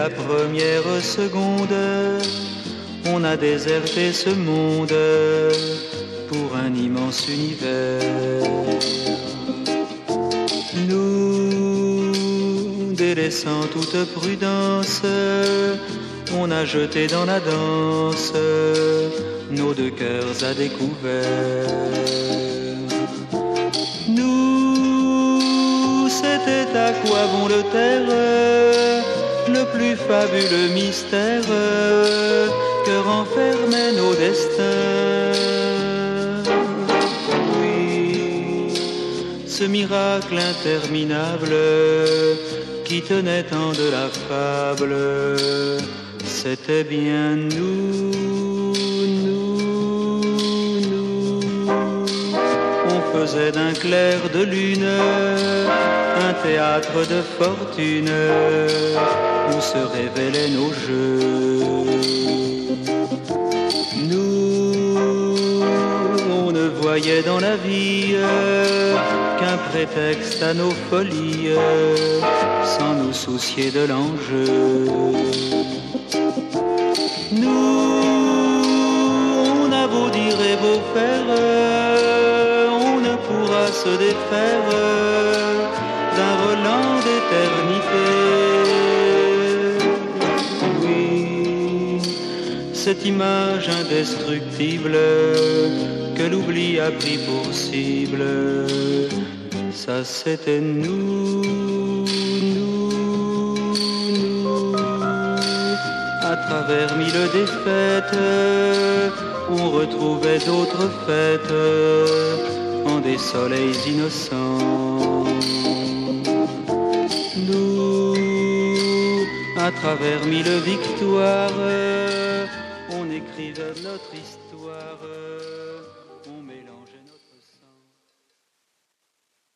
la première seconde, on a déserté ce monde pour un immense univers. Nous, délaissant toute prudence, on a jeté dans la danse nos deux cœurs à découvert. Nous, c'était à quoi bon le taire, le plus fabuleux mystère que renfermaient nos destins. Oui, ce miracle interminable qui tenait tant de la fable, c'était bien nous. On faisait d'un clair de lune un théâtre de fortune où se révélaient nos jeux. Nous, on ne voyait dans la vie qu'un prétexte à nos folies, sans nous soucier de l'enjeu. Nous, on a beau dire et beau faire, on ne pourra se défaire d'un relent d'éternité. Oui, cette image indestructible que l'oubli a pris pour cible, ça c'était nous. À travers mille défaites, on retrouvait d'autres fêtes en des soleils innocents. Nous, à travers mille victoires, on écrivait notre histoire, on mélangeait